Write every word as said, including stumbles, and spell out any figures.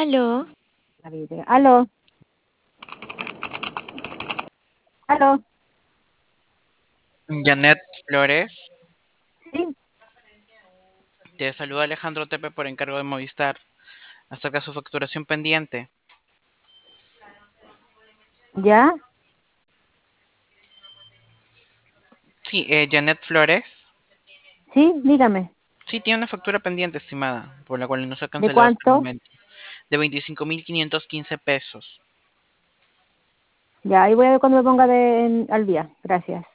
Aló, Aló, aló, Janet Flores, sí, te saluda Alejandro Tepe por encargo de Movistar acerca de su facturación pendiente. ya, Sí, eh, Janet Flores, sí, dígame, sí tiene una factura pendiente, estimada, por la cual no se ha ¿de cancelado hasta el cuánto? momento, de veinticinco mil quinientos quince pesos. Ya, ahí voy a ver cuando me ponga de, en- al día, gracias.